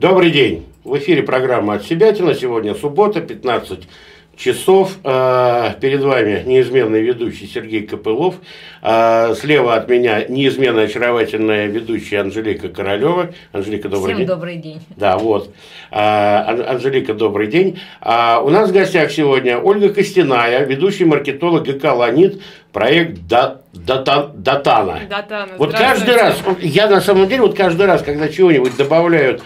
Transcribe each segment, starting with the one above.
Добрый день. В эфире программа «Отсебятина». Сегодня суббота, 15 часов. Перед вами неизменный ведущий Сергей Копылов. Слева от меня неизменно очаровательная ведущая Анжелика Королева. Анжелика, добрый день. Всем добрый день. Да, вот. Анжелика, добрый день. У нас в гостях сегодня Ольга Костяная, ведущий маркетолог ГК «Ланит», проект Датана. Вот каждый раз, я на самом деле, каждый раз, когда чего-нибудь добавляют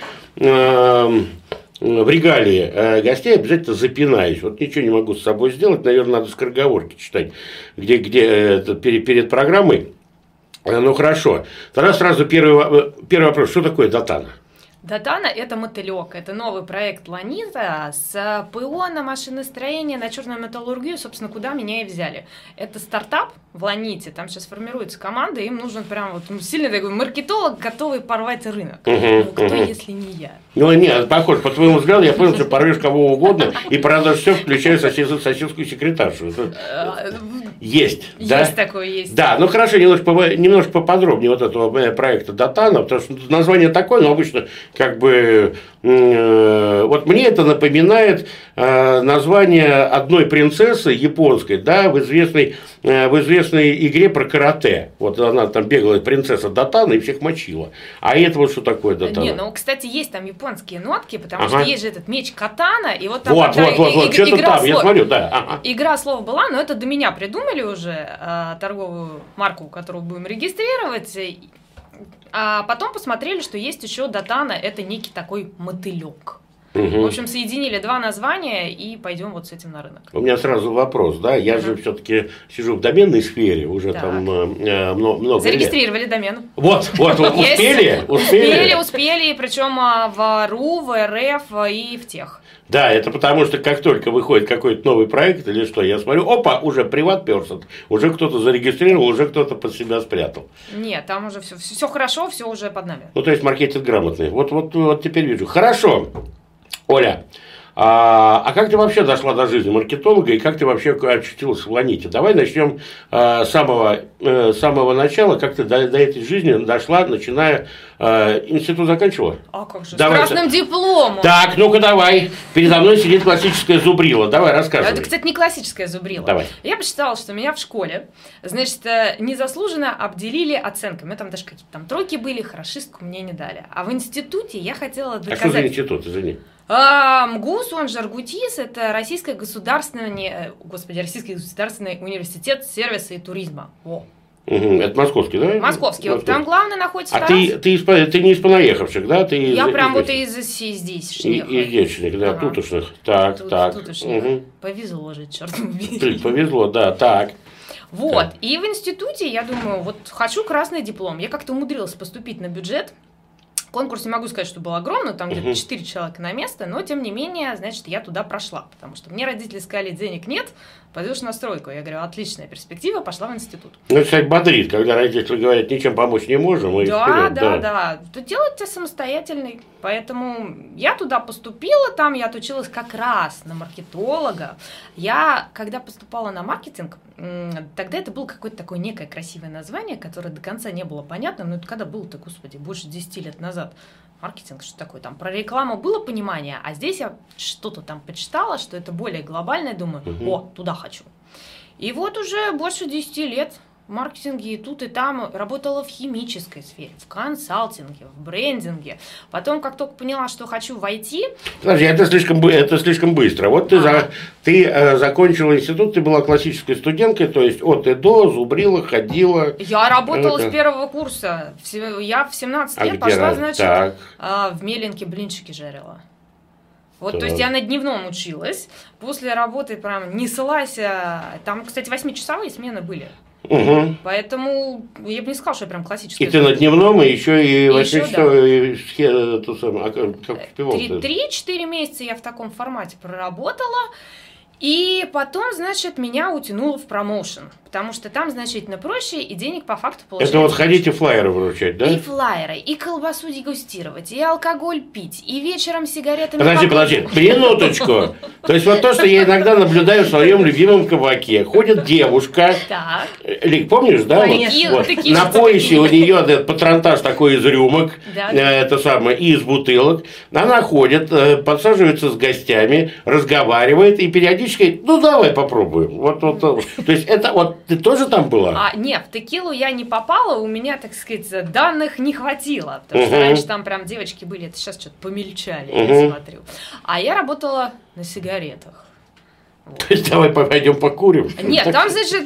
в регалии гостей, обязательно запинаюсь. Вот ничего не могу с собой сделать. Наверное, надо скороговорки читать, где перед программой. Ну, хорошо. Тогда сразу первый вопрос. Что такое Датана? Датана – это мотылек. Это новый проект Ланита с ПО на машиностроение, на черную металлургию, собственно, куда меня и взяли. Это стартап в Ланите, там сейчас формируется команда, им нужен прям сильный такой маркетолог, готовый порвать рынок. Кто, если не я? Ну, нет, похоже, по твоему взгляду, я понял, что порвешь кого угодно и продашь все, включая соседскую секретаршу. Есть, да? Есть такое, есть. Да, ну хорошо, немножко поподробнее вот этого проекта Датана, потому что название такое, но обычно как бы вот мне это напоминает название одной принцессы японской, да, в известной игре про карате. Вот она там бегала, принцесса Датана, и всех мочила. А это вот что такое Датана? Не, ну, кстати, есть там японские нотки, потому что есть же этот меч катана, и вот там вот, что-то там, я смотрю, да. Игра слов была, но это до меня придумали уже торговую марку, которую будем регистрировать. А потом посмотрели, что есть еще Датана, это некий такой мотылек. В общем, соединили два названия и пойдем вот с этим на рынок. У меня сразу вопрос, да, я же все-таки сижу в доменной сфере уже там много Зарегистрировали домен. Вот, успели? Успели, причем в РУ, в РФ и в тех. Да, это потому что как только выходит какой-то новый проект или что, я смотрю, опа, уже приват персон, уже кто-то зарегистрировал, уже кто-то под себя спрятал. Нет, там уже все хорошо, все уже под нами. Ну, то есть маркетинг грамотный. Вот теперь вижу. Хорошо, Оля. А как ты вообще дошла до жизни маркетолога и как ты вообще очутилась в Ланите? Давай начнем с самого начала, как ты до этой жизни дошла, начиная институт заканчивала? А как же, давай, с красным дипломом. Так, ну-ка давай. Передо мной сидит классическая зубрила. Давай, рассказывай. Это, кстати, не классическая зубрила. Давай. Я посчитала, что меня в школе, значит, незаслуженно обделили оценками. У меня там даже какие-то там тройки были, хорошистку мне не дали. А в институте я хотела доказать... А что за институт, извини? МГУС, он же РГУТИС, это Российский государственный университет сервиса и туризма. Во. Это московский, да? Московский. Вот там главный находится. А ты не из понаехавших, да? Я прям вот из здешних. Из здешних, да, тутошных. Так. Повезло же, черт побери. Повезло, да, так. Вот, и в институте я думаю, вот хочу красный диплом. Я как-то умудрилась поступить на бюджет. Конкурс не могу сказать, что был огромный, там где-то 4 человека на место, но тем не менее, значит, я туда прошла, потому что мне родители сказали, денег нет, пойдешь на стройку. Я говорю, отличная перспектива, пошла в институт. Ну, это, кстати, бодрит, когда родители говорят, ничем помочь не можем. Да. То делать ты самостоятельный. Поэтому я туда поступила, там я отучилась как раз на маркетолога. Я, когда поступала на маркетинг, тогда это было какое-то такое некое красивое название, которое до конца не было понятным, но это когда было-то, господи, больше 10 лет назад. Маркетинг, что такое там? Про рекламу было понимание, а здесь я что-то там почитала, что это более глобальное, думаю, туда хочу. И вот уже больше 10 лет в маркетинге и тут, и там работала в химической сфере, в консалтинге, в брендинге. Потом, как только поняла, что хочу в IT... Подожди, это слишком быстро. Вот ты закончила институт, ты была классической студенткой, то есть от и до, зубрила, ходила... Я работала с первого курса. Я в 17 лет пошла, значит, в Меленке блинчики жарила. Вот, то есть я на дневном училась, после работы прям неслась. Там, кстати, 8-часовые смены были. Поэтому я бы не сказала, что я прям классическая. И ты на дневном, и еще и 8 часов, как успевал? 3-4 месяца я в таком формате проработала. И потом, значит, меня утянуло в промоушен. потому что там значительно проще, и денег по факту получается. Это вот ходите флайеры вручать, да? И флайеры, и колбасу дегустировать, и алкоголь пить, и вечером сигаретами... Подожди, минуточку. То есть вот то, что я иногда наблюдаю в своем любимом кабаке. Ходит девушка. Так. Лик, помнишь, да? Вот, на поясе у нее этот патронтаж такой из рюмок, это самое, и из бутылок. Она ходит, подсаживается с гостями, разговаривает и периодически, ну давай попробуем. Вот. То есть это вот ты тоже там была? Нет, в текилу я не попала, у меня, так сказать, данных не хватило. Потому что раньше там прям девочки были, это сейчас что-то помельчали, я смотрю. А я работала на сигаретах. Вот. То есть давай пойдем покурим. Нет, там, значит...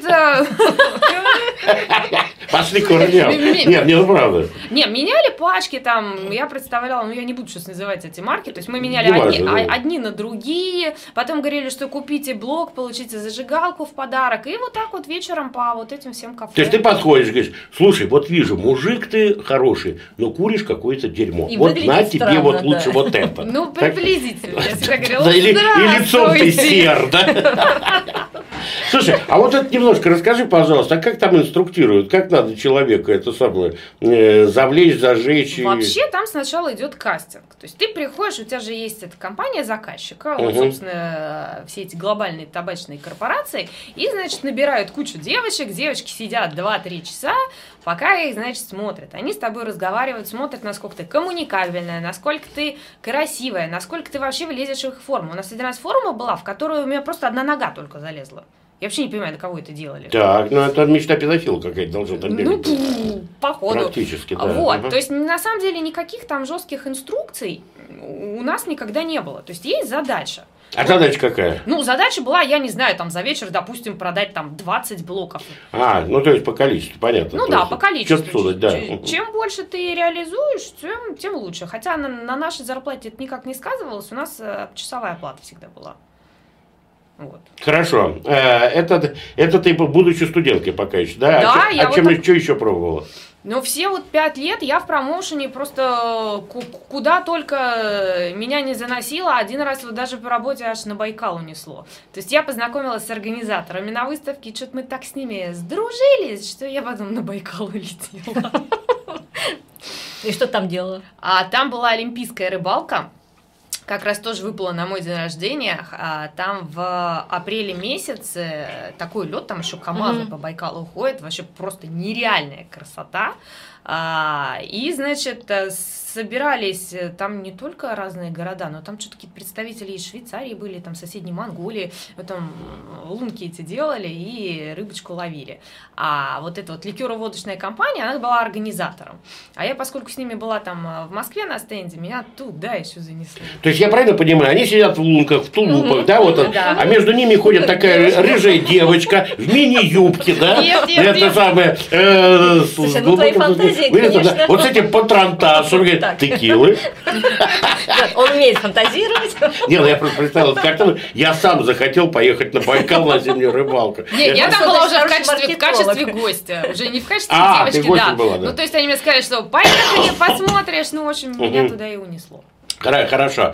Пошли курнем. Нет, не правда. Не, меняли пачки там, я представляла, ну я не буду сейчас называть эти марки, то есть мы меняли одни на другие, потом говорили, что купите блок, получите зажигалку в подарок, и вот так вот вечером по вот этим всем кафе. То есть ты подходишь, говоришь, слушай, вот вижу, мужик ты хороший, но куришь какое-то дерьмо. И вот на тебе странно, вот лучше вот это. Ну, приблизительно. Я всегда говорила, и лицом ты сер, да? Слушай, а вот это немножко расскажи, пожалуйста, а как там инструктируют, как надо человека это самое завлечь, зажечь? Вообще там сначала идет кастинг. То есть ты приходишь, у тебя же есть эта компания заказчика, вот, собственно, все эти глобальные табачные корпорации, и, значит, набирают кучу девочек, девочки сидят 2-3 часа, пока их, значит, смотрят. Они с тобой разговаривают, смотрят, насколько ты коммуникабельная, насколько ты красивая, насколько ты вообще влезешь в их форму. У нас один раз форма была, в которую у меня просто одна нога только залезла. Я вообще не понимаю, на кого это делали. Так, ну это мечта педофила какая-то должна там бегать. Ну, походу. Практически, да. Вот, то есть, на самом деле, никаких там жестких инструкций у нас никогда не было. То есть, есть задача. А задача какая? Ну, задача была, я не знаю, там за вечер, допустим, продать там 20 блоков. Ну то есть по количеству, понятно. Ну да, по количеству. Да. Чем больше ты реализуешь, тем лучше. Хотя на нашей зарплате это никак не сказывалось, у нас часовая оплата всегда была. Вот. Хорошо. Это ты, будучи студенткой пока еще, да? Да, что еще пробовала? Ну, все вот 5 лет я в промоушене просто куда только меня не заносило. Один раз вот даже по работе аж на Байкал унесло. То есть я познакомилась с организаторами на выставке, и что-то мы так с ними сдружились, что я потом на Байкал улетела. И что там делала? А там была олимпийская рыбалка. Как раз тоже выпало на мой день рождения. Там в апреле месяце такой лед, там еще КамАЗы по Байкалу уходят, вообще просто нереальная красота. И, значит, собирались там не только разные города, но там что-то какие-то представители из Швейцарии были, там соседней Монголии, там лунки эти делали и рыбочку ловили. А вот эта вот ликероводочная компания, она была организатором. А я, поскольку с ними была там в Москве на стенде, меня туда еще занесло. То есть я правильно понимаю, они сидят в лунках, в тулупах, да, вот, а между ними ходит такая рыжая девочка в мини-юбке, да? Это самое... Слушай, ну твои фантазии, конечно. Вот с этим патронтажем, говорит, текилы. Он умеет фантазировать. Не, ну я просто представил картину, я сам захотел поехать на Байкал на зимнюю рыбалку. Нет, я там была уже в качестве гостя, уже не в качестве девочки, да. Ну, то есть они мне сказали, что поехали, посмотришь, ну, в общем, меня туда и унесло. Хорошо.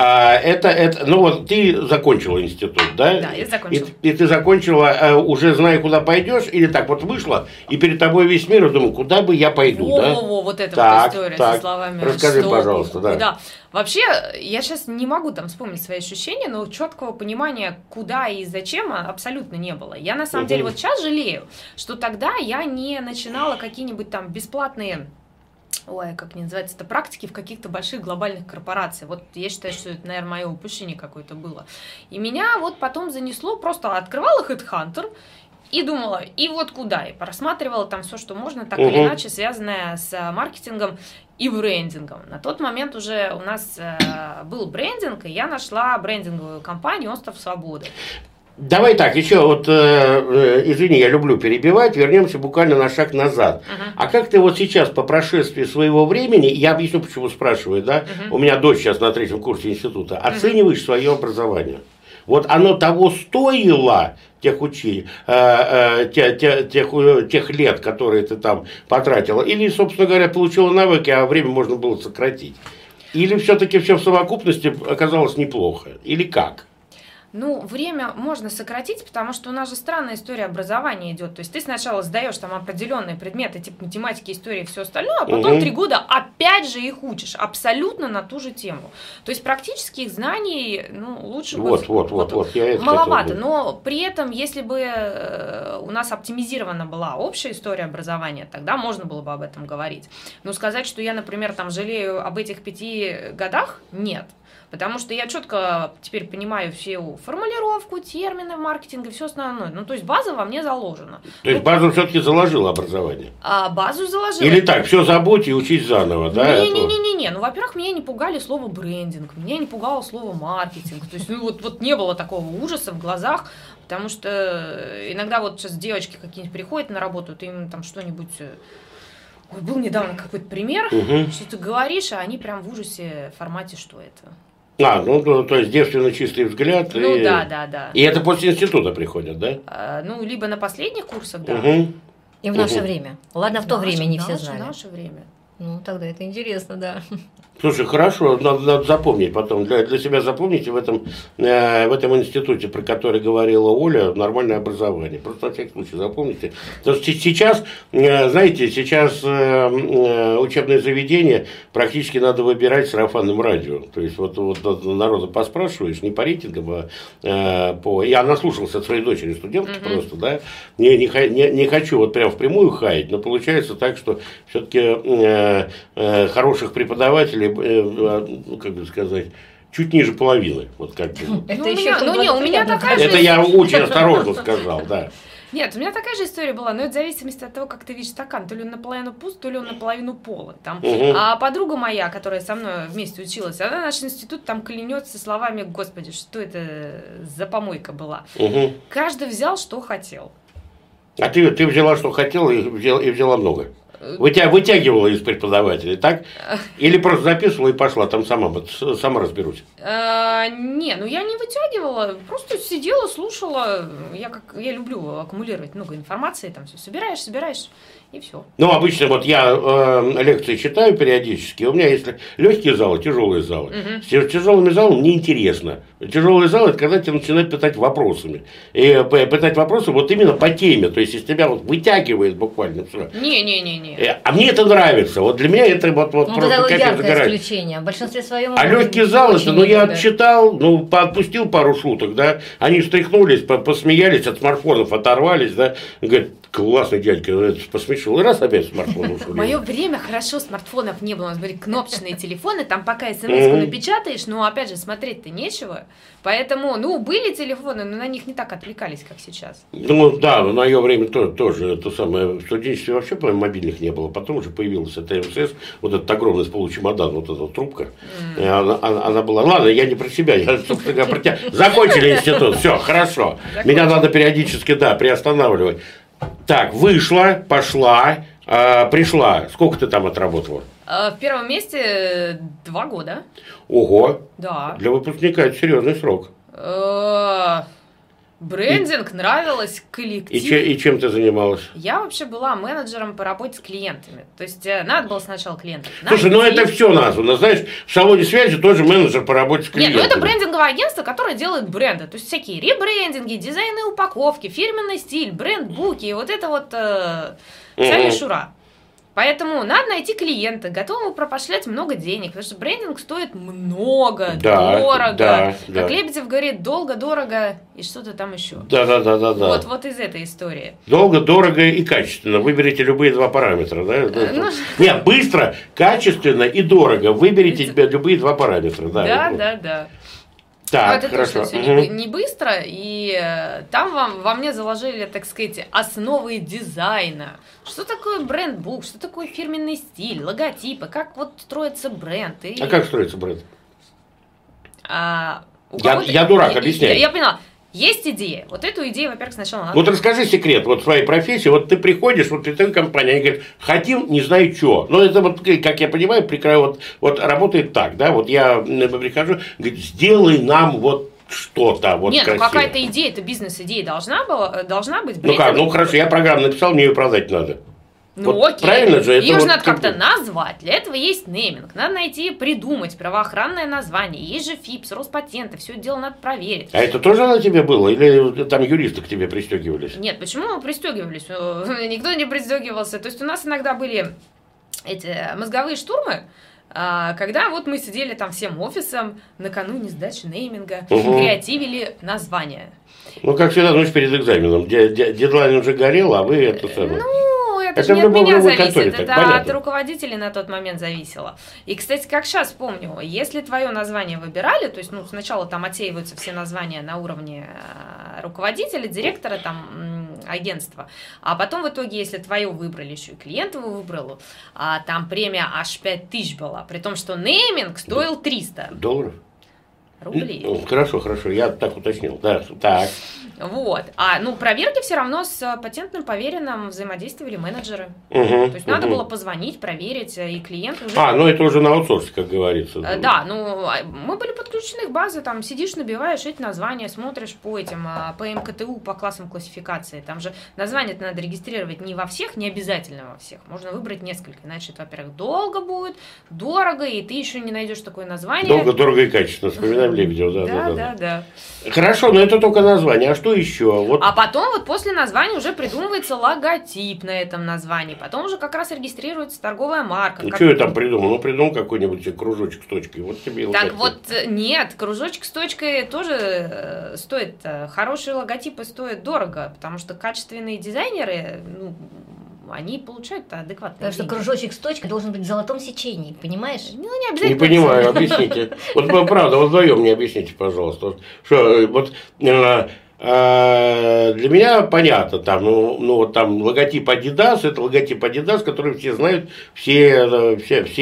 Ну вот ты закончила институт, да? Да, я закончила. И ты закончила, уже зная, куда пойдешь, или так вот вышла, и перед тобой весь мир, и думаю, куда бы я пойду, да? Вот эта вот история со словами. Расскажи, пожалуйста, да. Вообще, я сейчас не могу там вспомнить свои ощущения, но четкого понимания, куда и зачем, абсолютно не было. Я на самом деле вот сейчас жалею, что тогда я не начинала какие-нибудь там бесплатные... как не называется, это практики в каких-то больших глобальных корпорациях. Вот я считаю, что это, наверное, мое упущение какое-то было. И меня вот потом занесло, просто открывала HeadHunter и думала, и вот куда? И просматривала там все, что можно, так или иначе, связанное с маркетингом и брендингом. На тот момент уже у нас был брендинг, и я нашла брендинговую компанию «Остров Свободы». Давай так, еще вот, извини, я люблю перебивать, вернемся буквально на шаг назад. А как ты вот сейчас, по прошествии своего времени, я объясню, почему спрашиваю, да, у меня дочь сейчас на 3-м курсе института, оцениваешь свое образование? Вот оно того стоило, тех лет, которые ты там потратила, или, собственно говоря, получила навыки, а время можно было сократить? Или все-таки все в совокупности оказалось неплохо? Или как? Ну, время можно сократить, потому что у нас же странная история образования идет. То есть ты сначала сдаешь там определенные предметы, типа математики, истории и все остальное, а потом 3 года опять же их учишь абсолютно на ту же тему. То есть практических знаний, ну, лучше бы... Я это маловато, но при этом, если бы у нас оптимизирована была общая история образования, тогда можно было бы об этом говорить. Но сказать, что я, например, там жалею об этих 5 годах, нет. Потому что я четко теперь понимаю всю формулировку, термины в маркетинге, все основное. Ну, то есть база во мне заложена. То есть базу все-таки заложила образование? Базу заложила. Или так, все забудь и учись заново, да? Не. Ну, во-первых, меня не пугали слово брендинг, меня не пугало слово маркетинг. То есть, ну, вот не было такого ужаса в глазах, потому что иногда вот сейчас девочки какие-нибудь приходят на работу, ты им там что-нибудь... Ой, был недавно какой-то пример, что ты говоришь, а они прям в ужасе в формате, что это. То есть девственно чистый взгляд. Ну, да. И это после института приходят, да? Ну, либо на последних курсах, да. И в наше время. Ладно, в то время не все знали. В наше время. Ну, тогда это интересно, да. Слушай, хорошо, надо запомнить потом, для себя запомните в этом институте, про который говорила Оля, нормальное образование. Просто на всякий случай запомните. Потому что сейчас, знаете, учебные заведения практически надо выбирать сарафанным радио. То есть вот народа поспрашиваешь, не по рейтингам, Я наслушался от своей дочери студентки просто, да. Не хочу вот прям впрямую хаять, но получается так, что все-таки хороших преподавателей, как бы сказать, чуть ниже половины. Вот как бы. Это у меня такая же... Это я очень осторожно сказал, да. Нет, у меня такая же история была, но это в зависимости от того, как ты видишь стакан. То ли он наполовину пуст, то ли он наполовину полон. А подруга моя, которая со мной вместе училась, она наш институт там клянется словами: «Господи, что это за помойка была». Каждый взял, что хотел. А ты взяла, что хотела, и взяла много? Вытягивала из преподавателей, так? Или просто записывала и пошла, там сама разберусь? Не, я не вытягивала, просто сидела, слушала. Я люблю аккумулировать много информации, там все собираешь, и все. Ну, обычно вот я лекции читаю периодически, у меня есть легкие залы, тяжелые залы. С тяжелыми залами неинтересно. Тяжелые залы — это когда тебя начинают пытать вопросами. И пытать вопросы вот именно по теме, то есть из тебя вот вытягивает буквально все. Не. А мне это нравится. Вот для меня это вот просто какая-то яркое исключение. В большинстве своем. А легкий зал, я отчитал, отпустил пару шуток, да, они встряхнулись, посмеялись, от смартфонов оторвались, да, говорят: классный дядька, посмешил, и раз опять смартфон ушел. В мое время хорошо смартфонов не было, у нас были кнопочные телефоны, там пока смс-ку напечатаешь, но опять же смотреть-то нечего, поэтому, были телефоны, но на них не так отвлекались, как сейчас. Да, но на ее время тоже это самое, в студенчестве вообще, по-моему, мобильных не было, потом уже появилась эта МСС, вот этот огромный с получемодан, вот эта трубка, она была, ладно, я не про себя, я, собственно говоря, про тебя. Закончили институт, все, хорошо, меня надо периодически, приостанавливать. Так, вышла, пошла, пришла. Сколько ты там отработала? В первом месте 2 года. Ого. Да. Для выпускника это серьезный срок. Брендинг, нравилось, коллектив. И чем ты занималась? Я вообще была менеджером по работе с клиентами. То есть надо было сначала клиентов. Слушай, это все названо. Знаешь, в салоне связи тоже менеджер по работе с клиентами. Нет, это брендинговое агентство, которое делает бренды. То есть всякие ребрендинги, дизайны упаковки, фирменный стиль, бренд-буки. Вот это вот вся мишура. Поэтому надо найти клиента, готового пропошлять много денег, потому что брендинг стоит много, дорого. Да. Как Лебедев говорит, долго, дорого и что-то там еще. Да. Вот из этой истории. Долго, дорого и качественно. Выберите любые 2 параметра. Да? Нет, быстро, качественно и дорого. Выберите любые 2 параметра. Да. Так, это хорошо. точно все не быстро, и там во мне заложили, так сказать, основы дизайна. Что такое бренд-бук, что такое фирменный стиль, логотипы, как вот строится бренд. А как строится бренд? Я дурак, объясняй. Я поняла. Есть идея. Вот эту идею, во-первых, сначала надо... Вот расскажи секрет вот своей профессии. Вот ты приходишь, вот ты компания, они говорят: хотим, не знаю что. Но это вот, как я понимаю, вот работает так, да, вот я прихожу, говорит: сделай нам вот что-то вот. Нет, какая-то идея, это бизнес-идея должна быть. Хорошо, я программу написал, мне ее продать надо. Ну вот окей, правильно же, ее это же вот надо как-то назвать, для этого есть нейминг, надо найти, придумать правоохранное название, есть же ФИПС, Роспатенты, все это дело надо проверить. А это тоже на тебе было? Или там юристы к тебе пристегивались? Нет, почему пристегивались? Никто не пристегивался, то есть у нас иногда были эти мозговые штурмы, когда вот мы сидели там всем офисом накануне сдачи нейминга, креативили название. Ну, как всегда, ночь перед экзаменом. Дедлайн уже горел, а вы это самое... Ну, это же не от меня зависит, это понятно. от руководителей на тот момент зависело. И, кстати, как сейчас помню, если твое название выбирали, то есть, ну, сначала там отсеиваются все названия на уровне руководителя, директора, там, агентства, а потом в итоге, если твое выбрали, еще и клиент его выбрал, там премия аж 5000 была, при том, что нейминг стоил 300. Долларов? Рублей. Ну, хорошо, я так уточнил. Да, так. Вот. Проверки все равно с патентным поверенным взаимодействовали менеджеры. То есть надо было позвонить, проверить, и клиент уже... это уже на аутсорсе, как говорится. Да, мы были подключены к базе, там сидишь, набиваешь эти названия, смотришь по МКТУ, по классам классификации. Там же название надо регистрировать не во всех, не обязательно во всех. Можно выбрать несколько, иначе это, во-первых, долго будет, дорого, и ты еще не найдешь такое название. Долго, дорого и качественно. Вспоминаем Лебедева, да. Хорошо, но это только название. А что еще? Вот. А потом вот после названия уже придумывается логотип на этом названии. Потом уже как раз регистрируется торговая марка. Ну, что я там придумал? Ну, придумал какой-нибудь кружочек с точкой. Вот тебе и логотип. Так вот, нет, кружочек с точкой тоже стоит. Хорошие логотипы стоят дорого, потому что качественные дизайнеры, они получают адекватные деньги. Потому что кружочек с точкой должен быть в золотом сечении, понимаешь? Не обязательно. Не понимаю, объясните. Вот правда, вот вдвоем мне объясните, пожалуйста. Что, вот для меня понятно, там, вот там логотип Adidas, это логотип Adidas, который все знают, все,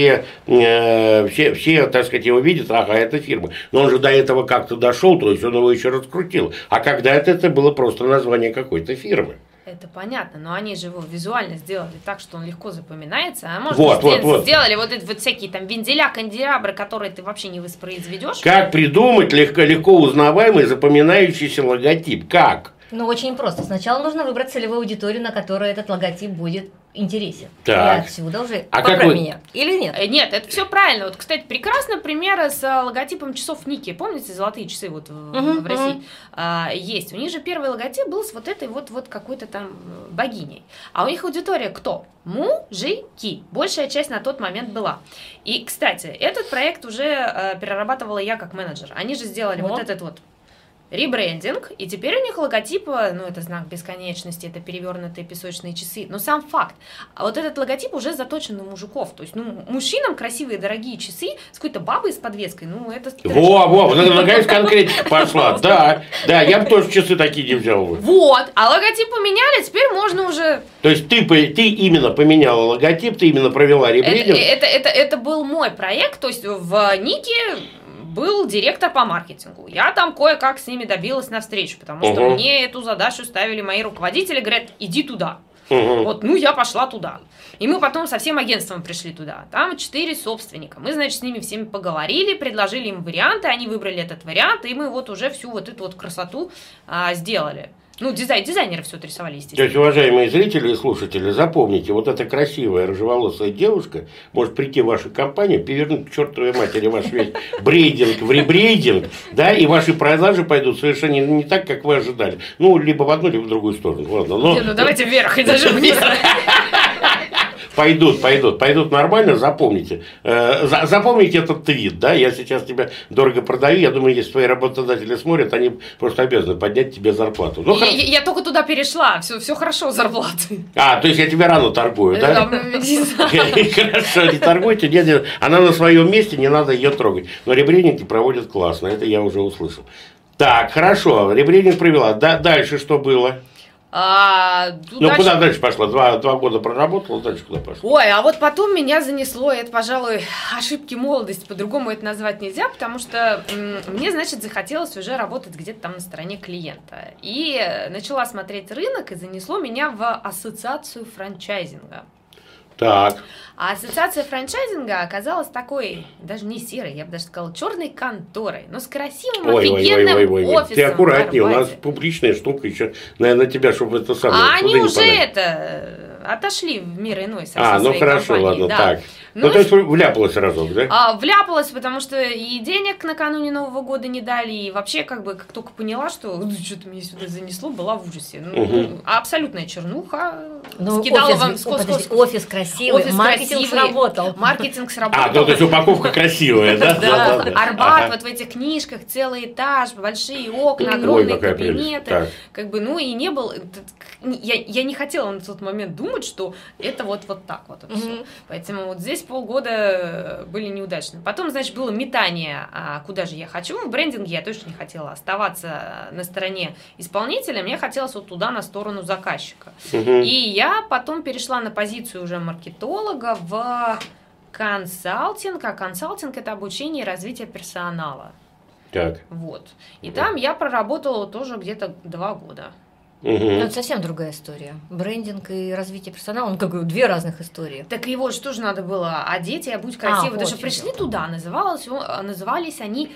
так сказать, его видят, это фирма. Но он же до этого как-то дошел, то есть он его еще раскрутил. А когда-то это было просто название какой-то фирмы. Это понятно, но они же его визуально сделали так, что он легко запоминается. А может, сделали вот эти вот всякие там вензеля, канделябры, которые ты вообще не воспроизведешь. Как придумать легко узнаваемый, запоминающийся логотип? Как? Ну, очень просто. Сначала нужно выбрать целевую аудиторию, на которой этот логотип будет интересен. Так. И отсюда уже поправь меня. Или нет? Нет, это все правильно. Вот, кстати, прекрасный пример с логотипом часов Ники. Помните, золотые часы вот в России есть. У них же первый логотип был с вот этой вот какой-то там богиней. А у них аудитория кто? Мужики. Большая часть на тот момент была. И, кстати, этот проект уже перерабатывала я как менеджер. Они же сделали вот этот вот ребрендинг, и теперь у них логотип, это знак бесконечности, это перевернутые песочные часы, но сам факт, а вот этот логотип уже заточен на мужиков, то есть, мужчинам красивые дорогие часы с какой-то бабой с подвеской, это... Наконец конкретика пошла, да, я бы тоже часы такие не взял бы. Вот, а логотип поменяли, теперь можно уже... То есть, ты именно поменяла логотип, ты именно провела ребрендинг? Это был мой проект, то есть, в Нике был директор по маркетингу. Я там кое-как с ними добилась навстречу, потому что мне эту задачу ставили мои руководители, говорят, иди туда. Я пошла туда. И мы потом со всем агентством пришли туда. Там 4 собственника. Мы, значит, с ними всеми поговорили, предложили им варианты, они выбрали этот вариант, и мы вот уже всю вот эту вот красоту сделали. Дизайнеры все рисовали, естественно. То есть, уважаемые зрители и слушатели, запомните, вот эта красивая рыжеволосая девушка может прийти в вашу компанию, перевернуть к чертовой матери ваш весь брейдинг в ребрейдинг, да, и ваши продажи пойдут совершенно не так, как вы ожидали. Либо в одну, либо в другую сторону. Ладно, давайте вверх и даже вниз. Пойдут нормально, запомните. Запомните этот твит, да, я сейчас тебя дорого продаю, я думаю, если твои работодатели смотрят, они просто обязаны поднять тебе зарплату. Я только туда перешла, все хорошо с зарплатой. То есть я тебя рано торгую, да? Хорошо, не торгуйте, она на своем месте, не надо ее трогать. Но ребрендинги проводят классно, это я уже услышал. Так, хорошо, ребрендинг провела, дальше что было? Куда дальше пошла? Два года проработала, дальше куда пошла? Ой, а вот потом меня занесло, это, пожалуй, ошибки молодости, по-другому это назвать нельзя, потому что мне, значит, захотелось уже работать где-то там на стороне клиента. И начала смотреть рынок, и занесло меня в ассоциацию франчайзинга. Так. А ассоциация франчайзинга оказалась такой, даже не серой, я бы даже сказала, черной конторой, но с красивым, офигенным офисом. Ты аккуратнее, у нас публичная штука еще, наверное, тебя, чтобы это самое... А они уже отошли в мир иной со ну своей хорошо, компанией, ладно, да. так. Ну, то есть вляпалась разок, да? Вляпалась, потому что и денег накануне Нового года не дали, и вообще, как только поняла, что что-то меня сюда занесло, была в ужасе. Абсолютная чернуха. Скидала вам офис красивый, маркетинг сработал. Маркетинг сработал. То есть упаковка красивая, да? Да, Арбат, вот в этих книжках целый этаж, большие окна, огромные кабинеты. И не было... Я не хотела на тот момент думать, что это вот так вот. Поэтому вот здесь полгода были неудачны. Потом, значит, было метание, куда же я хочу. В брендинге я точно не хотела оставаться на стороне исполнителя, мне хотелось вот туда, на сторону заказчика. И я потом перешла на позицию уже маркетолога в консалтинг, а консалтинг – это обучение и развитие персонала. Так. Вот. И там я проработала тоже где-то 2 года. Это совсем другая история. Брендинг и развитие персонала, он как бы 2 разных истории. Так его же тоже надо было одеть и обуть красиво. Потому что пришли туда, назывались они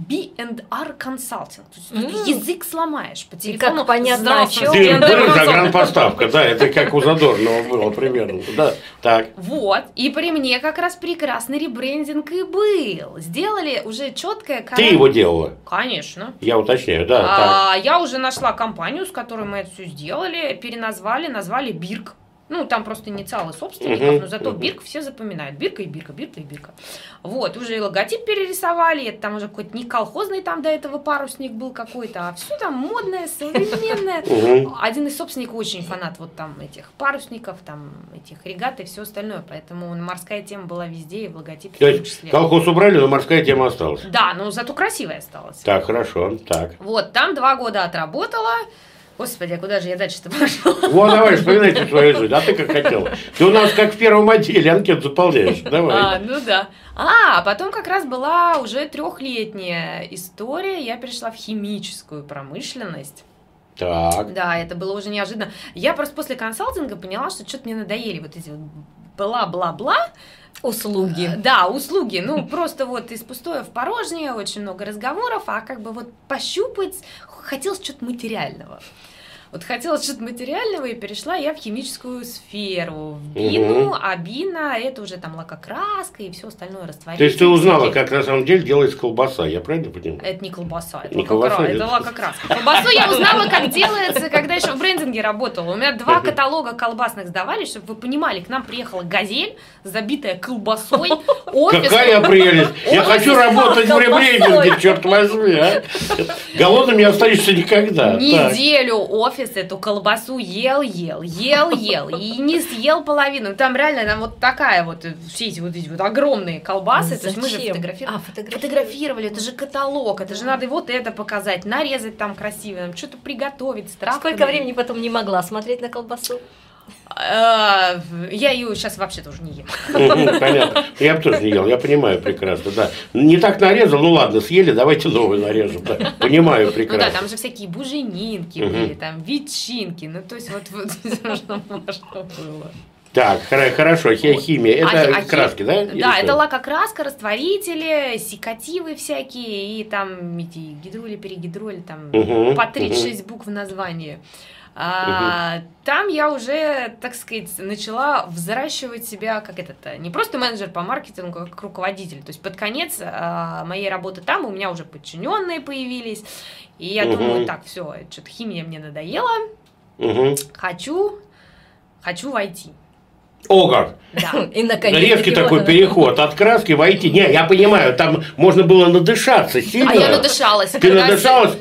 B&R Consulting. То есть язык сломаешь по телефону. И как понятно, о чем. Загранпоставка, да, это как у Задорнова было примерно. Да, так. Вот, и при мне как раз прекрасный ребрендинг и был. Сделали уже четкое... Ты его делала? Конечно. Я уточняю, да. Я уже нашла компанию, с которой мы это все сделали, назвали Бирк. Там просто инициалы собственников, но зато Бирк все запоминают. Бирка и Бирка, Бирка и Бирка. Вот, уже и логотип перерисовали, это там уже какой-то не колхозный там до этого парусник был какой-то, а все там модное, современное. Один из собственников очень фанат вот там этих парусников, там этих регат и все остальное, поэтому морская тема была везде и в логотипе в том числе. Колхоз убрали, но морская тема осталась. Да, но зато красивая осталась. Так, хорошо, так. Вот, там 2 года отработала. Господи, а куда же я дальше-то пошла? Вот, давай, вспоминайте свою жизнь. А ты как хотела? Ты у нас как в первом отделе анкету заполняешь. Давай. Да. А потом как раз была уже 3-летняя история. Я перешла в химическую промышленность. Так. Да, это было уже неожиданно. Я просто после консалтинга поняла, что что-то мне надоели вот эти бла-бла-бла. Услуги. Да, услуги. Просто вот из пустое в порожнее, очень много разговоров, а как бы вот пощупать хотелось что-то материального. Вот хотелось что-то материального, и перешла я в химическую сферу, в бину, а бина – это уже там лакокраска и все остальное растворение. То есть ты узнала, как на самом деле делается колбаса, я правильно понимаю? Это не колбаса, это лакокраска. Колбасу я узнала, как делается, когда еще в брендинге работала. У меня 2 каталога колбасных сдавали, чтобы вы понимали, к нам приехала «Газель», забитая колбасой. Какая прелесть! Я хочу работать в ребрендинге, черт возьми, а! Голодным не останешься никогда. Неделю офис эту колбасу ел, и не съел половину. Там реально вот такая вот, все эти вот огромные колбасы. То есть мы же фотографировали, это же каталог, это же надо вот это показать, нарезать там красиво, что-то приготовить. Сколько времени потом не могла смотреть на колбасу? Я ее сейчас вообще тоже не ем. Понятно. Я бы тоже не ел, я понимаю прекрасно, да. Не так нарезал, ну ладно, съели, давайте новую нарежем. Да. Понимаю прекрасно. Ну да, там же всякие буженинки были, там ветчинки, то есть вот что можно было. Так, хорошо, химия, это краски, да? Да, это лакокраска, растворители, секативы всякие, и там эти гидроли, перегидроли, там по 36 букв в названии. Там я уже, так сказать, начала взращивать себя как не просто менеджер по маркетингу, а как руководитель. То есть под конец моей работы там у меня уже подчиненные появились, и я думаю, так, все, что-то химия мне надоела, хочу в IT. О, как! Да. И резкий такой переход от краски в IT. Не, я понимаю, там можно было надышаться сильно. А я надышалась. Ты надышалась?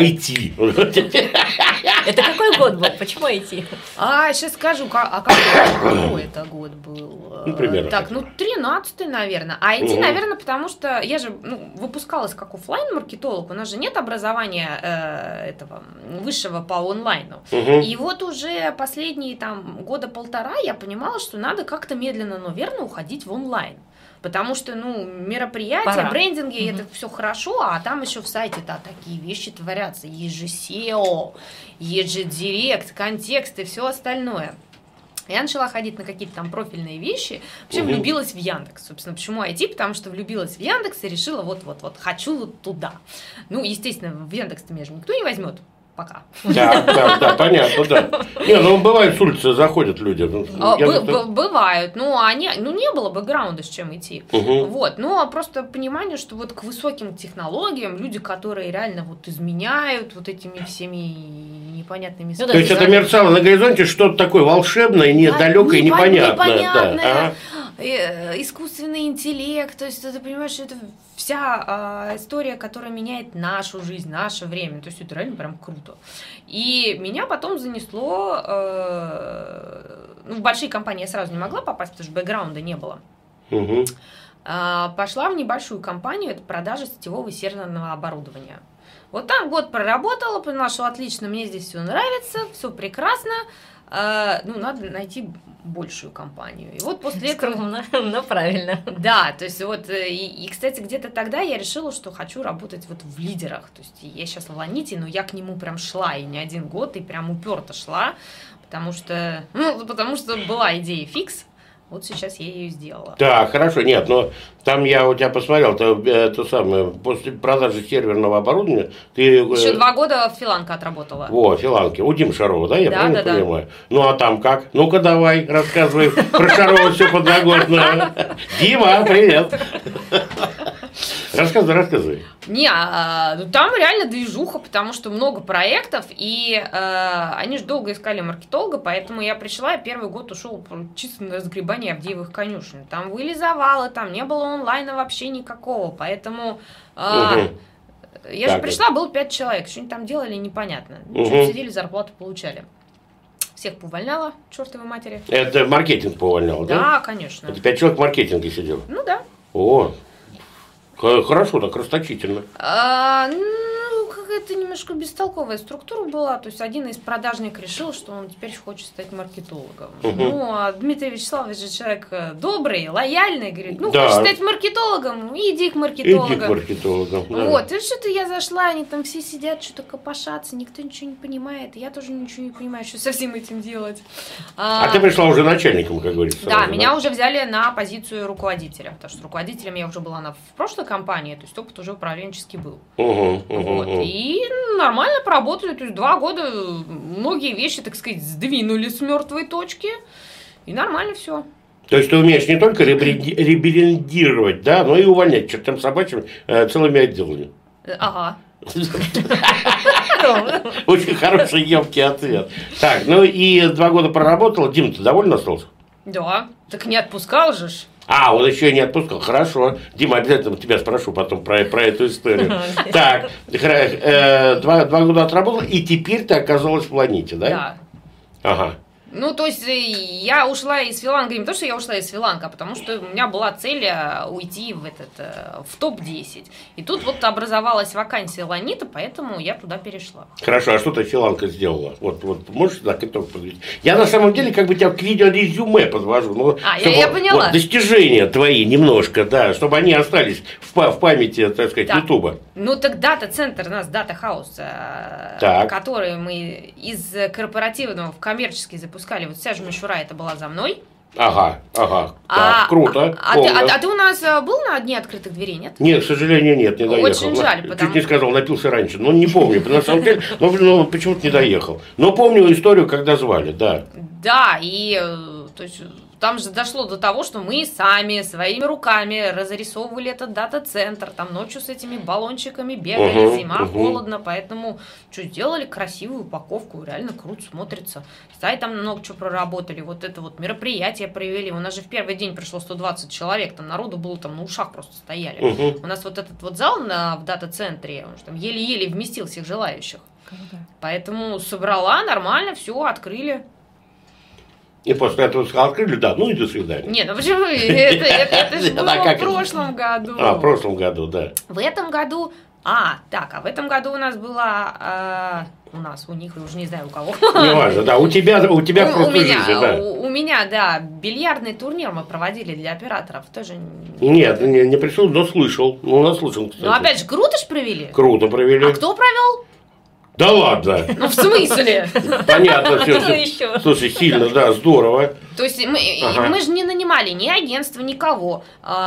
IT. Это какой год был? Почему IT? Сейчас скажу, какой это год был? Примерно. Так, 13-й, наверное. А IT, наверное, потому что я же выпускалась как офлайн-маркетолог, у нас же нет образования этого высшего по онлайну. И вот уже последние там 1-1.5 года я понимала, что надо как-то медленно, но верно уходить в онлайн. Потому что, мероприятия, брендинги, это все хорошо, а там еще в сайте-то такие вещи творятся. Есть же SEO, есть же директ, контекст и все остальное. Я начала ходить на какие-то там профильные вещи, вообще влюбилась в Яндекс. Собственно, почему IT? Потому что влюбилась в Яндекс и решила вот, хочу вот туда. Естественно, в Яндекс-то меня же никто не возьмет. пока. Да, понятно, да. Не, ну бывает, с улицы заходят люди. Бывают, но не было бэкграунда, с чем идти. Вот, но просто понимание, что вот к высоким технологиям люди, которые реально вот изменяют вот этими всеми непонятными... То есть это мерцало на горизонте что-то такое волшебное, недалекое, непонятное. Искусственный интеллект, то есть ты понимаешь, что это вся история, которая меняет нашу жизнь, наше время, то есть это реально прям круто. И меня потом занесло, в большие компании я сразу не могла попасть, потому что бэкграунда не было. Пошла в небольшую компанию, это продажа сетевого серверного оборудования. Вот там год проработала, поняла, что отлично, мне здесь все нравится, все прекрасно. Надо найти большую компанию. И вот после этого... но правильно. Да, то есть вот, и, кстати, где-то тогда я решила, что хочу работать вот в лидерах. То есть я сейчас в Ланите, но я к нему прям шла, и не один год, и прям уперто шла, потому что была идея фикс. Вот сейчас я ее сделала. Да, хорошо, нет, но там я у тебя посмотрел, то самое, после продажи серверного оборудования ты... Еще 2 года в Филанка отработала. О, Филанке, у Димы Шарова, да, я правильно понимаю? Да. Ну, а там как? Ну-ка, давай, рассказывай про Шарова все подноготно. Дима, привет. Рассказывай. Там реально движуха, потому что много проектов, и они же долго искали маркетолога, поэтому я пришла, и первый год ушел чисто на разгребание Авдеевых конюшен. Там вылизывала, там не было онлайна вообще никакого, поэтому я же пришла, было 5 человек, что они там делали, непонятно. Сидели, зарплату получали. Всех повольняла, чертовой матери. Это маркетинг повольнял, да? Да, конечно. Это 5 человек в маркетинге сидел? Ну да. О, хорошо, так расточительно. Какая-то немножко бестолковая структура была. То есть один из продажников решил, что он теперь хочет стать маркетологом. А Дмитрий Вячеславович же человек добрый, лояльный, говорит, хочешь стать маркетологом, иди к маркетологам. Вот, и что-то я зашла, они там все сидят, что-то копошатся, никто ничего не понимает, я тоже ничего не понимаю, что со всем этим делать. А ты пришла уже начальником, как говорится. Да, меня уже взяли на позицию руководителя, потому что руководителем я уже была в прошлой компании, то есть опыт уже управленческий был. И нормально поработали, то есть 2 года многие вещи, так сказать, сдвинули с мертвой точки, и нормально все. То есть ты умеешь не только ребрендировать, да, но и увольнять чертям собачьим целыми отделами. Ага. Очень хороший, емкий ответ. Так, и 2 года проработала. Дим, ты доволен остался? Да, так не отпускал же ж. Он еще и не отпускал. Хорошо. Дима, обязательно тебя спрошу потом про эту историю. Так, 2 года отработал, и теперь ты оказалась в Ланите, да? Да. Ага. То есть я ушла из Филанка, не потому что я ушла из Филанка, а потому что у меня была цель уйти в топ-10. И тут вот образовалась вакансия Ланита, поэтому я туда перешла. Хорошо, а что ты Филанка сделала? Вот можешь так итог подвести? Я на самом деле как бы тебя к видеорезюме подвожу. Я поняла. Вот, достижения твои немножко, да, чтобы они остались в памяти, так сказать, Ютуба. Так дата-центр у нас, дата-хаус, который мы из корпоративного в коммерческий запускали. Вот вся же мишура это была за мной. Ага. Так, круто. А ты у нас был на Дне открытых дверей, нет? Нет, к сожалению, нет, не доехал. Очень жаль, Чуть не сказал, напился раньше. Не помню, на самом деле, но почему-то не доехал. Но помню историю, когда звали, да. Да, и то есть там же дошло до того, что мы сами своими руками разрисовывали этот дата-центр, там ночью с этими баллончиками бегали, зима, холодно, поэтому сделали красивую упаковку, реально круто смотрится. Сайт там много чего проработали, вот это вот мероприятие провели, у нас же в первый день пришло 120 человек, там народу было там на ушах просто стояли. У нас вот этот вот зал в дата-центре, он же там еле-еле вместил всех желающих. Поэтому собрала нормально, все, открыли. И после этого открыли, да, и до свидания. Нет, почему? Это же было в прошлом году. В прошлом году, да. В этом году... в этом году у нас была... у них, я уже не знаю, у кого. Неважно, да, у тебя в прошлой жизни, да. У меня, да, бильярдный турнир мы проводили для операторов. Тоже... Нет, не пришел, но слышал. Наслышал, кстати. Опять же, круто ж провели? Круто провели. А кто провел? Да ладно. В смысле? Понятно все. Слушай, сильно, да, здорово. То есть мы же не нанимали ни агентства, никого.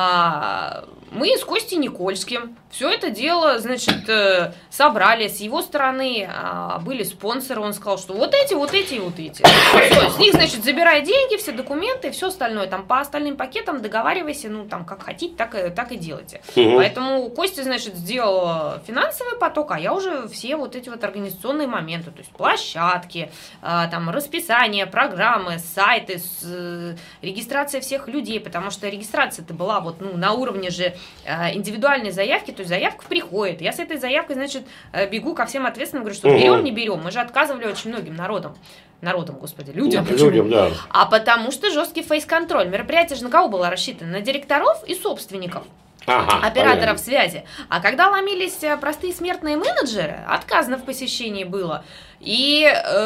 Мы с Костей Никольским все это дело, значит, собрали. С его стороны были спонсоры. Он сказал, что вот эти и вот эти. Всё, с них, значит, забирай деньги, все документы, все остальное. Там по остальным пакетам договаривайся, ну, там, как хотите, так и делайте. Поэтому Костя, значит, сделал финансовый поток, а я уже все вот эти вот организационные моменты, то есть площадки, там, расписание, программы, сайты, регистрация всех людей, потому что регистрация-то была вот, ну, на уровне же индивидуальной заявки, то есть заявка приходит. Я с этой заявкой, значит, бегу ко всем ответственным, говорю, что берем, не берем. Мы же отказывали очень многим народам, господи, людям. Людям, да. А потому что жесткий фейс-контроль. Мероприятие же на кого было рассчитано? На директоров и собственников. Операторов связи. А когда ломились простые смертные менеджеры, отказано в посещении было. И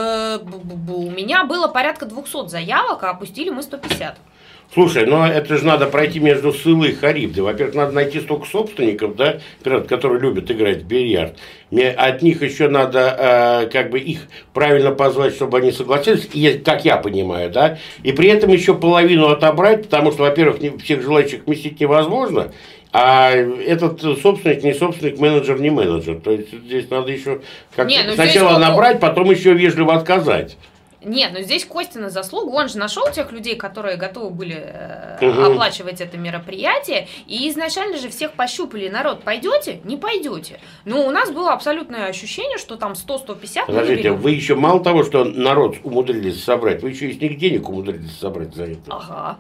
у меня было порядка 200 заявок, а опустили мы 150. Слушай, но это же надо пройти между Сылой и Харибдой. Во-первых, надо найти столько собственников, да, которые любят играть в бильярд. От них еще надо как бы их правильно позвать, чтобы они согласились, как я понимаю, да. И при этом еще половину отобрать, потому что, во-первых, всех желающих вместить невозможно. А этот собственник, не собственник, менеджер, не менеджер. То есть здесь надо еще сначала набрать, потом еще вежливо отказать. Нет, ну здесь Костина заслуга, он же нашел тех людей, которые готовы были оплачивать это мероприятие, и изначально же всех пощупали, народ, пойдете, не пойдете. Но у нас было абсолютное ощущение, что там 100-150. Подождите, вы еще мало того, что народ умудрились собрать, вы еще из них денег умудрились собрать за это. Ага.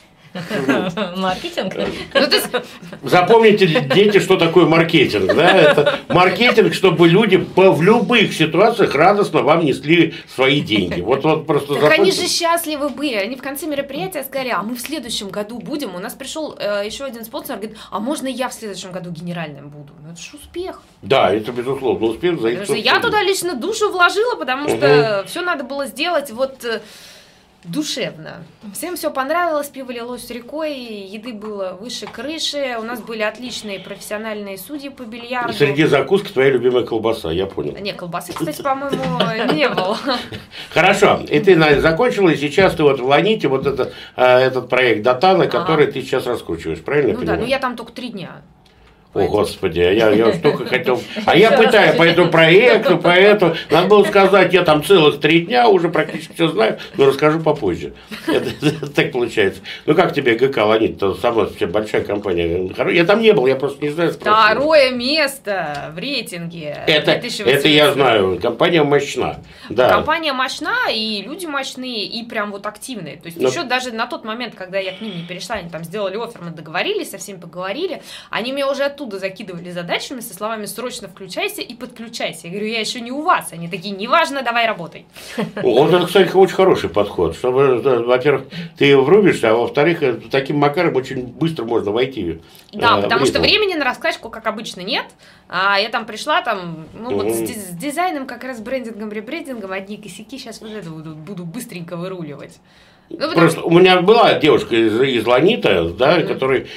Маркетинг. Запомните, дети, что такое маркетинг. Да? Это маркетинг, чтобы люди в любых ситуациях радостно вам несли свои деньги. Вот просто так запомните. Они же счастливы были. Они в конце мероприятия сказали, а мы в следующем году будем. У нас пришел еще один спонсор, говорит, а можно я в следующем году генеральным буду? Ну, это же успех. Да, это безусловно успех. Я туда лично душу вложила, потому что все надо было сделать вот... душевно. Всем все понравилось, пиво лилось рекой, еды было выше крыши, у нас были отличные профессиональные судьи по бильярду. И среди закуски твоя любимая колбаса, я понял. Не, колбасы, кстати, по-моему, не было. Хорошо, и ты, Надя, закончила, и сейчас ты вот в Ланите, вот этот проект Датана, который ты сейчас раскручиваешь, правильно? Ну да, ну я там только 3 дня. О, Господи, я уж только хотел... А я пытаюсь по этому проекту, надо было сказать, я там целых 3 дня уже практически все знаю, но расскажу попозже. Это так получается. Ну, как тебе ГК Ланит-то, сама большая компания? Я там не был, я просто не знаю. Второе место в рейтинге. Это я знаю, компания мощна. Да. Компания мощна, и люди мощные, и прям вот активные. То есть еще даже на тот момент, когда я к ним не перешла, они там сделали оффер, мы договорились, со всеми поговорили, они мне уже оттуда закидывали задачами со словами «срочно включайся и подключайся». Я говорю, я еще не у вас. Они такие, неважно, давай работай. Вот это, кстати, очень хороший подход. Чтобы, во-первых, ты врубишься, а во-вторых, таким макаром очень быстро можно войти. Да, потому что времени на раскачку, как обычно, нет. А я там пришла, вот с дизайном, как раз брендингом, ребрендингом, одни косяки, сейчас вот это буду быстренько выруливать. Просто у меня была девушка из Ланита, да, которой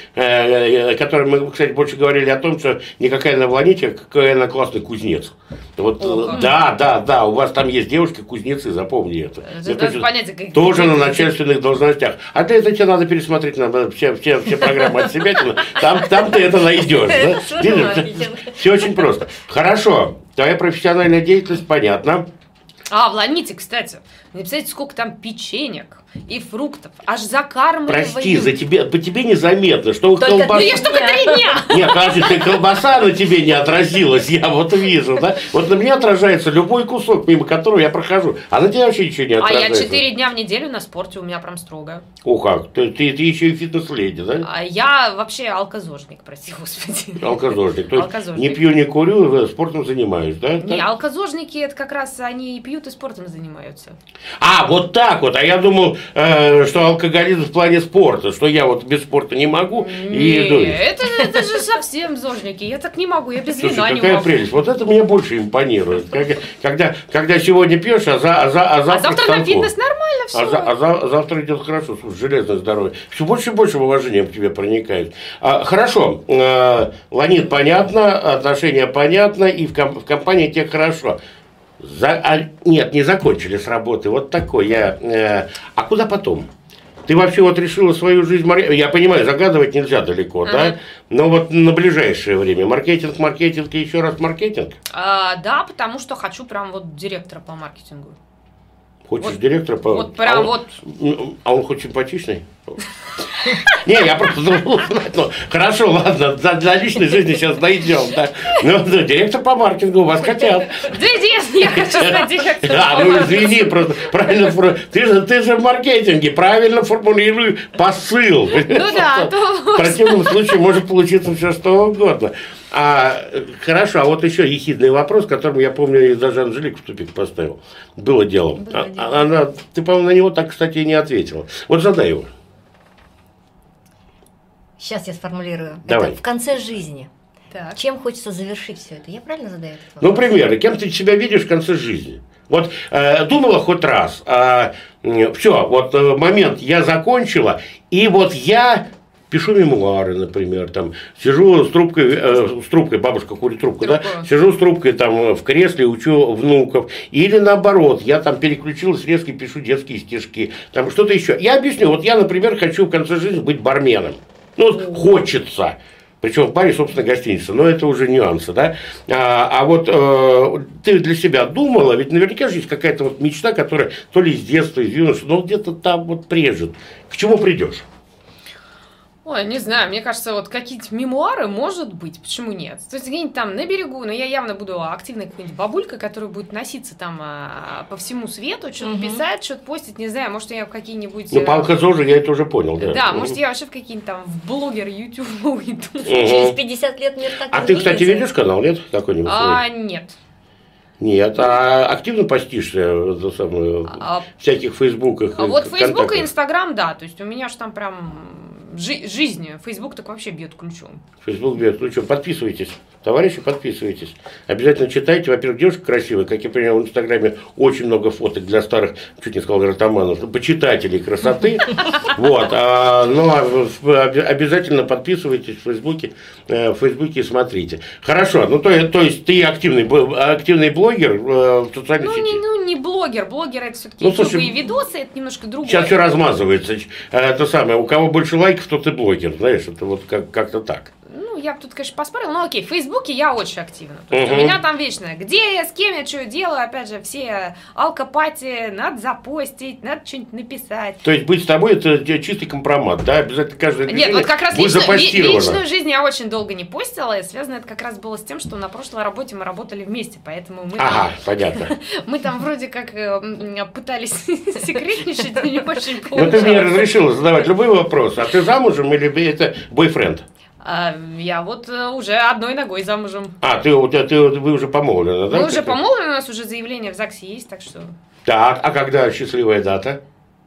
мы, кстати, больше говорили о том, что никакая она в Ланите, а какая она классный кузнец. Вот, да, у вас там есть девушки-кузнецы, запомни это. Тоже на начальственных должностях. А для этого тебе надо пересмотреть все программы от себя, там ты это найдешь. Все очень просто. Хорошо, твоя профессиональная деятельность понятна. В Ланите, кстати, не представляете, сколько там печенек и фруктов, аж закармливают. Прости, по тебе незаметно, что колбаса... я ж только 3 дня! Нет, подожди, колбаса на тебе не отразилась, я вот вижу, да? Вот на меня отражается любой кусок, мимо которого я прохожу, а на тебя вообще ничего не отражается. А я 4 дня в неделю на спорте, у меня прям строго. О, как? Ты еще и фитнес-леди, да? А я вообще алкозожник, прости господи. Алкозожник, то есть не пью, не курю, спортом занимаюсь, да? Не, алкозожники, это как раз они и пьют, и спортом занимаются. Вот так вот, а я думал, что алкоголизм в плане спорта, что я вот без спорта не могу. Это же совсем зожники, я так не могу, я без вина не могу. Какая прелесть, вот это мне больше импонирует. Когда сегодня пьешь, а завтра на фитнес нормально все. Завтра идет хорошо, слушай, железное здоровье. Все больше и больше уважением к тебе проникает. Хорошо, Ланит понятно, отношения понятно, и в компании тебе хорошо. Нет, не закончили с работы. Вот такой я. А куда потом? Ты вообще вот решила свою жизнь... Я понимаю, загадывать нельзя далеко, да? Но вот на ближайшее время маркетинг и еще раз маркетинг? Да, потому что хочу прям вот директора по маркетингу. Хочешь вот, директора по... Вот прям вот... А он хоть симпатичный? Не, я просто думал узнать. Ну, хорошо, ладно, для личной жизни сейчас дойдем. Да. Ну, директор по маркетингу вас хотят. Да иди, я хочу стать директором. Ну извини, просто правильно, ты же в маркетинге, правильно формулируй посыл. Ну да, в противном случае может получиться все что угодно. Хорошо, а вот еще ехидный вопрос, которым, я помню, даже Анжелику в тупик поставил. Было дело. Ты, по-моему, на него так, кстати, и не ответила. Вот задай его. Сейчас я сформулирую. Давай. Это в конце жизни. Так. Чем хочется завершить все это? Я правильно задаю этот вопрос? Ну, примеры. Кем ты себя видишь в конце жизни? Вот думала хоть раз, все, вот момент, я закончила, и вот я пишу мемуары, например, там, сижу с трубкой, бабушка курит трубку, да, сижу с трубкой там в кресле, учу внуков, или наоборот, я там переключилась резко, пишу детские стишки, там что-то еще. Я объясню, вот я, например, хочу в конце жизни быть барменом. Ну, хочется. Причем в баре, собственно, гостиница. Но это уже нюансы, да. А вот ты для себя думала, ведь наверняка же есть какая-то вот мечта, которая то ли из детства, из юношества, но где-то там вот прежет. К чему придешь? Ой, не знаю, мне кажется, вот какие-то мемуары, может быть, почему нет? То есть где-нибудь там на берегу, но я явно буду активной какой-нибудь бабулькой, которая будет носиться там по всему свету, что-то писать, что-то постить, не знаю, может, я в какие-нибудь... Ну, палка ЗОЖа, я это уже понял, да. Да, может, я вообще в какие-нибудь там в блогер, ютуб уйду. Через 50 лет мир так А ты, кстати, ведешь канал, нет? Какой-нибудь? Нет. Нет, а активно постишься в всяких фейсбуках? Вот Фейсбук и Инстаграм, да, то есть у меня же там прям... Жизнь. Фейсбук так вообще бьет ключом. Фейсбук бьет ключом. Подписывайтесь. Товарищи, подписывайтесь. Обязательно читайте. Во-первых, девушка красивая. Как я понял, в Инстаграме очень много фоток для старых, чуть не сказал, ротоманов, почитателей красоты. Вот. Но обязательно подписывайтесь в Фейсбуке и смотрите. Хорошо. Ну, то есть ты активный блогер в социальной сети? Ну, не блогер. Блогер это все-таки YouTube и видосы, это немножко другое. Сейчас все размазывается. Это самое. У кого больше лайков, тот и блогер. Знаешь, это вот как-то так. Ну, я бы тут, конечно, поспорила, но окей, в Фейсбуке я очень активна. То есть у меня там вечно, где я, с кем я, что делаю, опять же, все алкопати, надо запостить, надо что-нибудь написать. То есть быть с тобой это чистый компромат, да? Обязательно каждое движение. Нет, вот как раз будет личную жизнь я очень долго не постила, и связано это как раз было с тем, что на прошлой работе мы работали вместе, поэтому мы понятно. Мы там вроде как пытались секретничать, но не очень получалось. Но ты мне разрешила задавать любые вопросы. А ты замужем или это бойфренд? Я вот уже одной ногой замужем. Вы уже помолвлены, да? Мы уже помолвлены, у нас уже заявление в ЗАГСе есть, так что... Так, а когда счастливая дата?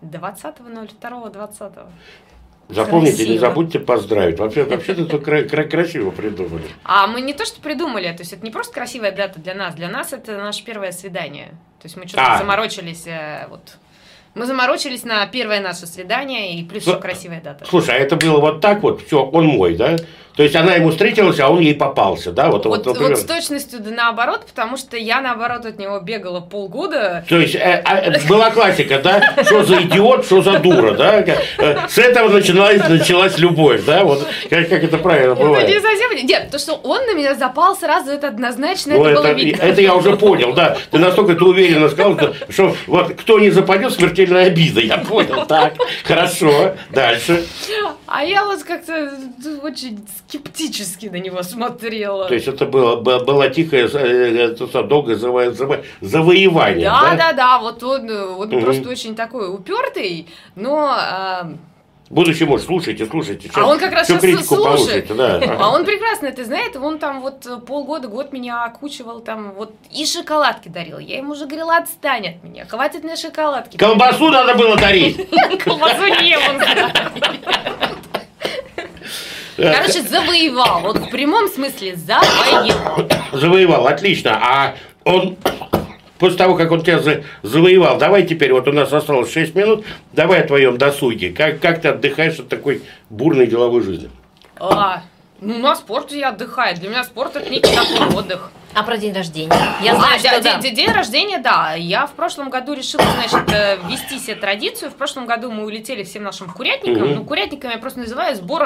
20.02.20. Запомните, красиво. Не забудьте поздравить. Вообще-то это красиво придумали. А мы не то, что придумали, то есть это не просто красивая дата для нас это наше первое свидание. То есть мы что-то заморочились, мы заморочились на первое наше свидание, и плюс еще красивая дата. Слушай, а это было вот так вот, все, он мой, да? То есть она ему встретилась, а он ей попался, да? Вот с точностью да наоборот, потому что я, наоборот, от него бегала полгода. То есть была классика, да? Что за идиот, что за дура, да? С этого началась любовь, да? Вот как это правильно бывает. Это не совсем... Нет, то, что он на меня запал сразу, это однозначно, это было видно. Это я уже понял, да. Ты настолько уверенно сказал, что вот кто не западет, смертельная обида. Я понял, так, хорошо, дальше. А я вот как-то очень скептически на него смотрела. То есть это было тихое, долгое завоевание. Да, вот он просто очень такой упертый, но... Будущий муж, слушайте. А он как раз сейчас слушает. Да. А он прекрасно это знает. Он там вот полгода, год меня окучивал там вот и шоколадки дарил. Я ему уже говорила, отстань от меня, хватит мне шоколадки. Колбасу надо было дарить. Колбасу не он Короче, завоевал. Вот в прямом смысле завоевал. Завоевал, отлично. А он... После того, как он тебя завоевал, давай теперь, вот у нас осталось 6 минут, давай о твоем досуге. Как ты отдыхаешь от такой бурной деловой жизни? На спорте я отдыхаю. Для меня спорт это некий такой отдых. А про день рождения? Я знаю, что да. День рождения, да. Я в прошлом году решила, значит, ввести себе традицию. В прошлом году мы улетели всем нашим курятникам. Ну, курятниками я просто называю сбор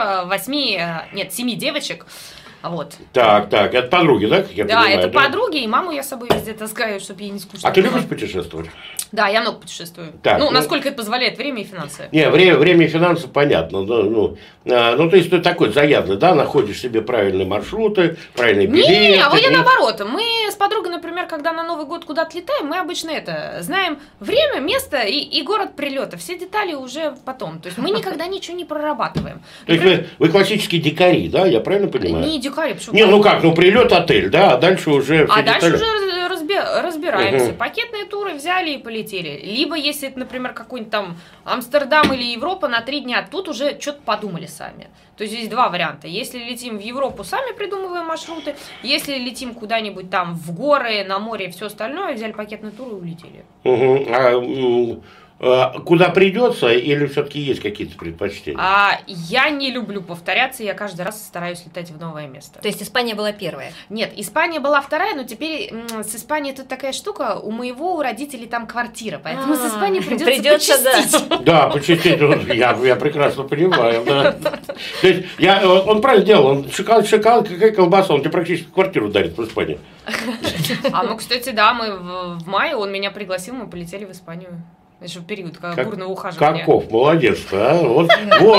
7 девочек. Вот. Так, это подруги, да, как я понимаю? Да, это подруги, и маму я с собой везде таскаю, чтобы ей не скучно. А ты любишь путешествовать? Да, я много путешествую. Так, насколько это позволяет время и финансы. Не, время и финансы понятно. То есть ты такой заядлый, да, находишь себе правильные маршруты, правильные билеты. Не, а вот я наоборот. Мы с подругой, например, когда на Новый год куда-то летаем, мы обычно знаем время, место и город прилета. Все детали уже потом. То есть мы никогда ничего не прорабатываем. То есть вы классические дикари, да, я правильно понимаю? Не дикари, почему? Не, прилет, отель, да, а дальше уже все дальше уже разбираемся. Пакетные туры взяли и полетели. Либо, если это, например, какой-нибудь там Амстердам или Европа на 3 дня, тут уже что-то подумали сами. То есть здесь 2 варианта. Если летим в Европу, сами придумываем маршруты. Если летим куда-нибудь там в горы, на море и все остальное, взяли пакетный тур и улетели. Куда придется, или все-таки есть какие-то предпочтения? Я не люблю повторяться, я каждый раз стараюсь летать в новое место. То есть Испания была первая? Нет, Испания была вторая, но теперь с Испанией тут такая штука, у родителей там квартира, поэтому с Испанией придется почистить. Да, почистить, я прекрасно понимаю. Да. То есть он правильно делал, он шоколад, какая колбаса, он тебе практически квартиру дарит в Испании. Кстати, да, мы в мае, он меня пригласил, мы полетели в Испанию. Это в период бурного ухаживания. Каков, молодец, а? Вот.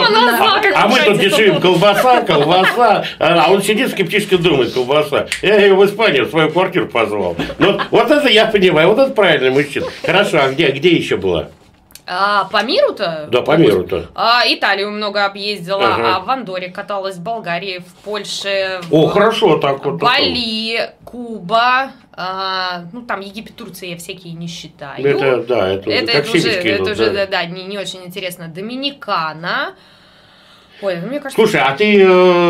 А мы тут дешевим колбаса, а он сидит скептически думает, колбаса. Я ее в Испанию, в свою квартиру позвал. Вот это я понимаю, вот это правильный мужчина. Хорошо, а где еще была? По миру-то? Да, по миру-то. Италию много объездила, в Андорре каталась, в Болгарии, в Польше. Хорошо так вот. Бали, Куба. Там Египет, Турция я всякие не считаю. Это уже не очень интересно. Доминикана. Ой, мне кажется... Слушай, а ты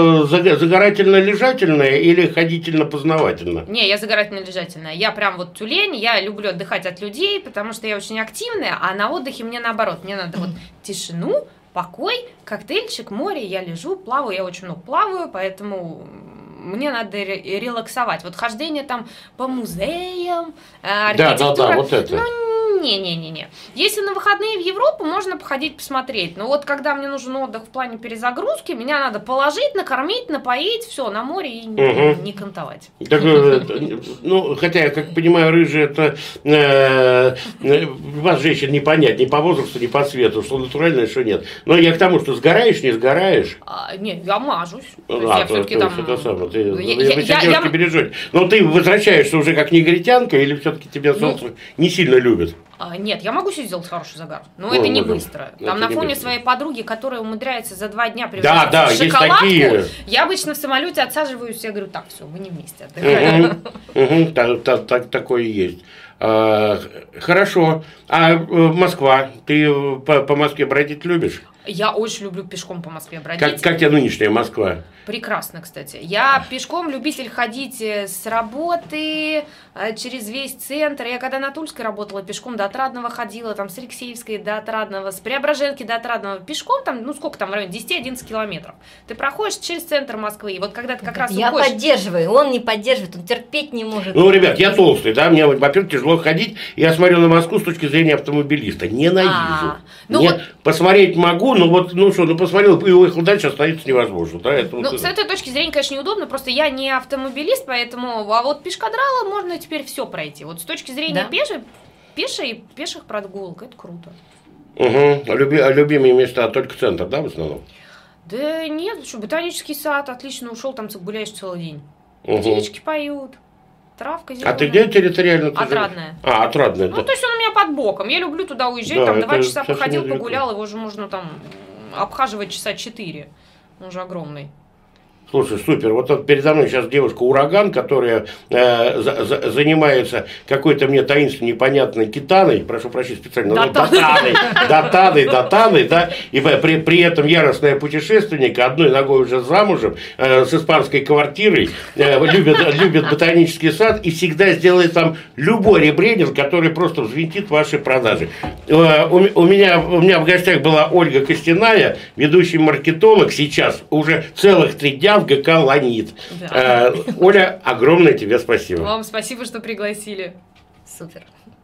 загорательно-лежательная или ходительно-познавательно? Не, я загорательно-лежательная. Я прям вот тюлень, я люблю отдыхать от людей, потому что я очень активная, а на отдыхе мне наоборот. Мне надо вот тишину, покой, коктейльчик, море, я лежу, плаваю, я очень много плаваю, поэтому... Мне надо релаксовать. Вот хождение там по музеям, архитектура. Да, вот это. Не. Если на выходные в Европу, можно походить посмотреть. Но вот когда мне нужен отдых в плане перезагрузки, меня надо положить, накормить, напоить, все, на море и не кантовать. Хотя, я как понимаю, рыжий это вас, женщин, не понять, ни по возрасту, ни по цвету, что натурально, что нет. Но я к тому, что сгораешь, не сгораешь. Нет, я мажусь. Я все-таки там... Это самое, вы девушки бережете. Но ты возвращаешься уже как негритянка, или все-таки тебя солнце не сильно любит? Нет, я могу себе сделать хороший загар, но это не быстро. Там на фоне своей подруги, которая умудряется за 2 дня превратиться в шоколадку, я обычно в самолете отсаживаюсь, я говорю, так, все, вы не вместе отдыхаем. Такое есть. Хорошо. А Москва? Ты по Москве бродить любишь? Я очень люблю пешком по Москве бродить. Как тебе нынешняя Москва? Прекрасно, кстати. Я пешком любитель ходить с работы через весь центр. Я когда на Тульской работала, пешком до Отрадного ходила, там с Алексеевской до Отрадного, с Преображенки до Отрадного. Пешком там, сколько там в районе, 10-11 километров. Ты проходишь через центр Москвы, и вот когда ты как раз Я поддерживаю, он не поддерживает, он терпеть не может. Ребят, я толстый, да, мне, во-первых, тяжело ходить. Я смотрю на Москву с точки зрения автомобилиста. Ненавижу. Посмотреть могу, посмотрел и уехал дальше, остановиться невозможно. Да? С этой точки зрения, конечно, неудобно, просто я не автомобилист, поэтому, а вот пешкадрала можно теперь все пройти. Вот с точки зрения пеших прогулок, это круто. Любимые места только центр, да, в основном? Да нет, ботанический сад, отлично ушел, там гуляешь целый день. Птички поют. Травка зеленая. А ты где территориально? Отрадная. Отрадная. То есть он у меня под боком. Я люблю туда уезжать, там 2 часа походил, погулял, его же можно там обхаживать часа 4. Он же огромный. Слушай, супер. Вот передо мной сейчас девушка Ураган, которая занимается какой-то мне таинственной, непонятной китаной, прошу прощения, специально датаной, да, и при этом яростная путешественник, одной ногой уже замужем, с испанской квартирой, любит ботанический сад и всегда сделает там любой ребрендинг, который просто взвинтит ваши продажи. У меня в гостях была Ольга Костяная, ведущий маркетолог, сейчас уже целых 3 дня в ГК «Ланит». Да. Оля, огромное тебе спасибо. Вам спасибо, что пригласили. Супер.